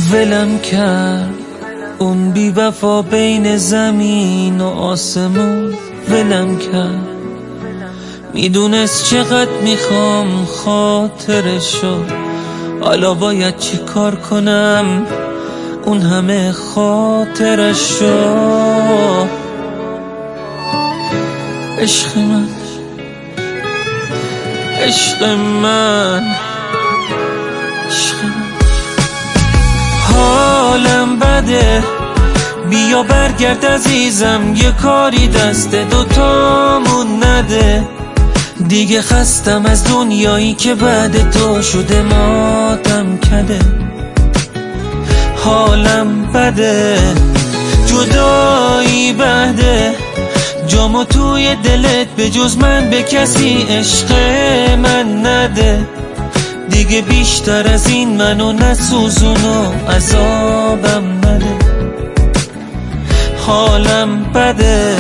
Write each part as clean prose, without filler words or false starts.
ولم کرد اون بی وفا بین زمین و آسمون، ولم کرد. میدونست چقدر میخوام خاطرشو، حالا باید چی کار کنم اون همه خاطرشو. عشق من، عشق من، عشق من، حالم بده، بیا برگرد عزیزم، یه کاری دست دوتامون نده. دیگه خستم از دنیایی که بعد تو شده ماتم کده. حالم بده، جدایی بده، جامو توی دلت به جز من به کسی عشق من نده. دیگه بیشتر از این منو نسوزون و عذابم نده. حالم بده.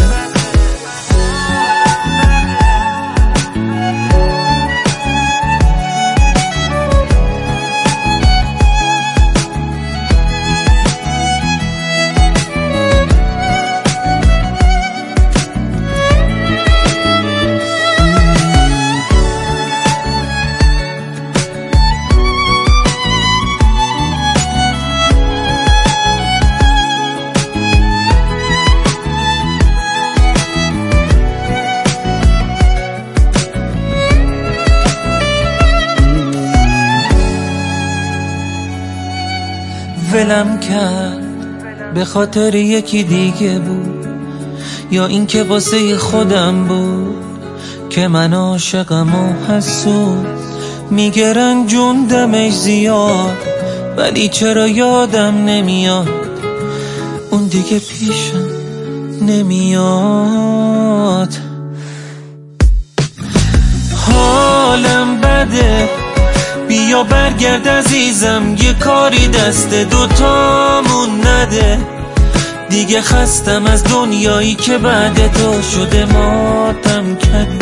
ولم کرد به خاطر یکی دیگه بود، یا اینکه واسه خودم بود که من عاشقم و حسود. میگه رنجون دمش زیاد، ولی چرا یادم نمیاد اون دیگه پیشم نمیاد. حالم بده، بیا برگرد عزیزم، یه کاری دست دوتامون نده. دیگه خستم از دنیایی که بعد تو شده ماتم کده.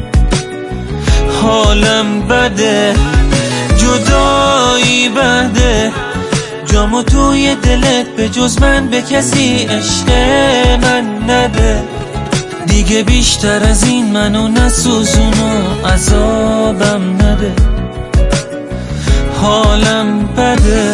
حالم بده، جدایی بده، جامو توی دلت به جز من به کسی عشق من نده. دیگه بیشتر از این منو نسوزون و عذابم نده. حالم بده.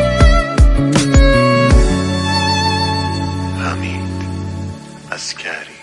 Ascari.